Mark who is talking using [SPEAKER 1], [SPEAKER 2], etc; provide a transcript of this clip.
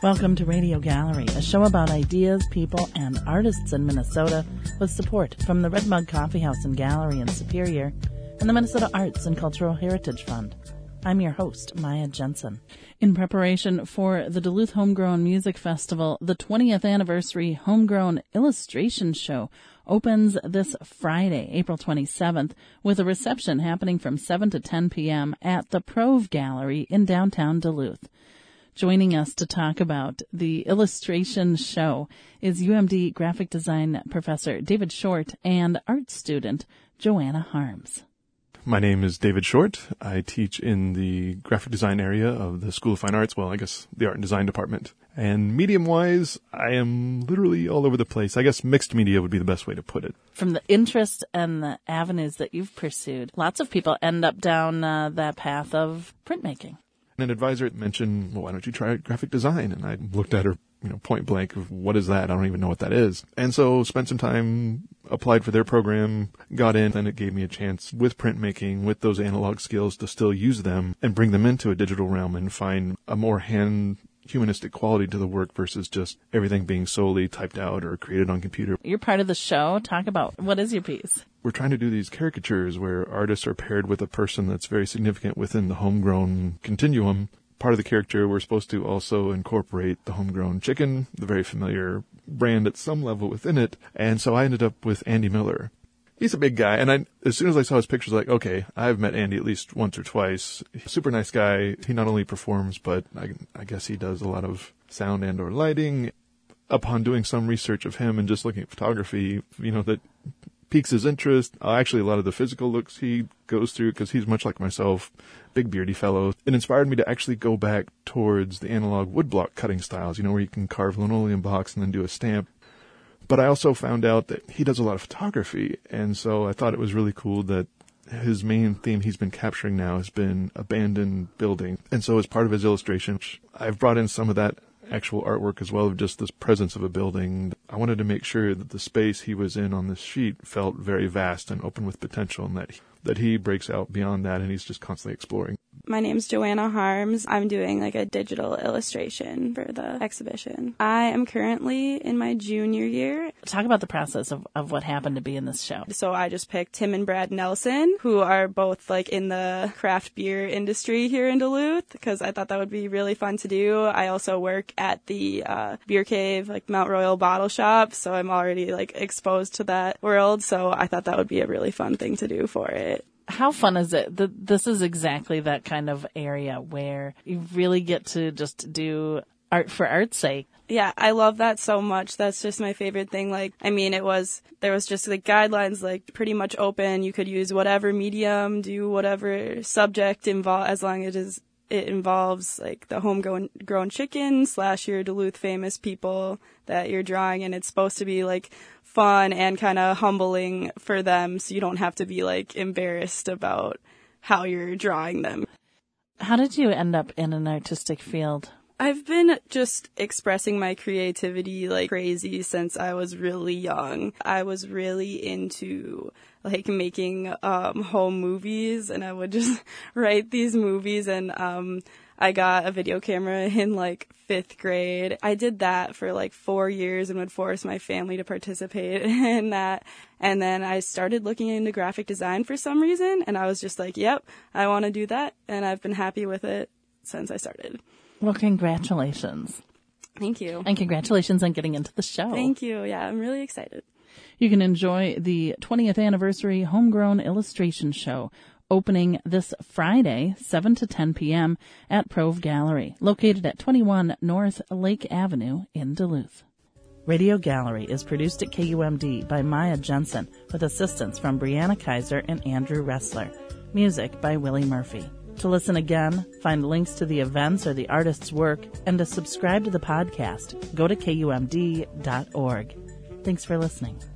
[SPEAKER 1] Welcome to Radio Gallery, a show about ideas, people, and artists in Minnesota with support from the Red Mug Coffee House and Gallery in Superior and the Minnesota Arts and Cultural Heritage Fund. I'm your host, Maya Jensen. In preparation for the Duluth Homegrown Music Festival, the 20th anniversary Homegrown Illustration Show opens this Friday, April 27th, with a reception happening from 7 to 10 p.m. at the Prove Gallery in downtown Duluth. Joining us to talk about the illustration show is UMD graphic design professor David Short and art student Joanna Harms.
[SPEAKER 2] My name is David Short. I teach in the graphic design area of the School of Fine Arts, well, I guess the art and design department. And medium-wise, I am literally all over the place. I guess mixed media would be the best way to put it.
[SPEAKER 1] From the interest and the avenues that you've pursued, lots of people end up down that path of printmaking.
[SPEAKER 2] An advisor mentioned, well, why don't you try graphic design? And I looked at her, point blank of what is that? I don't even know what that is. And so spent some time, applied for their program, got in, and it gave me a chance with printmaking, with those analog skills to still use them and bring them into a digital realm and find a more humanistic quality to the work versus just everything being solely typed out or created on computer.
[SPEAKER 1] You're part of the show. Talk about what is your piece?
[SPEAKER 2] We're trying to do these caricatures where artists are paired with a person that's very significant within the homegrown continuum. Part of the caricature, we're supposed to also incorporate the homegrown chicken, the very familiar brand at some level within it. And so I ended up with Andy Miller. He's a big guy, and as soon as I saw his pictures, like, okay, I've met Andy at least once or twice. Super nice guy. He not only performs, but I guess he does a lot of sound and or lighting. Upon doing some research of him and just looking at photography, that piques his interest. Actually, a lot of the physical looks he goes through, because he's much like myself, big beardy fellow. It inspired me to actually go back towards the analog woodblock cutting styles, where you can carve linoleum blocks and then do a stamp. But I also found out that he does a lot of photography, and so I thought it was really cool that his main theme he's been capturing now has been abandoned building. And so as part of his illustration, I've brought in some of that actual artwork as well, of just this presence of a building. I wanted to make sure that the space he was in on this sheet felt very vast and open with potential, and that he breaks out beyond that and he's just constantly exploring.
[SPEAKER 3] My name's Joanna Harms. I'm doing a digital illustration for the exhibition. I am currently in my junior year.
[SPEAKER 1] Talk about the process of what happened to be in this show.
[SPEAKER 3] So I just picked Tim and Brad Nelson, who are both in the craft beer industry here in Duluth, because I thought that would be really fun to do. I also work at the Beer Cave, Mount Royal Bottle Shop, so I'm already exposed to that world. So I thought that would be a really fun thing to do for it.
[SPEAKER 1] How fun is it? This is exactly that kind of area where you really get to just do art for art's sake.
[SPEAKER 3] Yeah, I love that so much. That's just my favorite thing. There was just guidelines, pretty much open. You could use whatever medium, do whatever subject as long as it involves the homegrown chicken / your Duluth famous people that you're drawing, and it's supposed to be fun and kind of humbling for them, so you don't have to be embarrassed about how you're drawing them.
[SPEAKER 1] How did you end up in an artistic field?
[SPEAKER 3] I've been just expressing my creativity crazy since I was really young. I was really into making home movies, and I would just write these movies, and I got a video camera in 5th grade. I did that for 4 years and would force my family to participate in that. And then I started looking into graphic design for some reason, and I was just yep, I want to do that. And I've been happy with it since I started.
[SPEAKER 1] Well, congratulations.
[SPEAKER 3] Thank you.
[SPEAKER 1] And congratulations on getting into the show.
[SPEAKER 3] Thank you. Yeah, I'm really excited.
[SPEAKER 1] You can enjoy the 20th anniversary Homegrown Illustration Show opening this Friday, 7 to 10 p.m. at Prove Gallery, located at 21 North Lake Avenue in Duluth. Radio Gallery is produced at KUMD by Maya Jensen with assistance from Brianna Kaiser and Andrew Ressler. Music by Willie Murphy. To listen again, find links to the events or the artist's work, and to subscribe to the podcast, go to KUMD.org. Thanks for listening.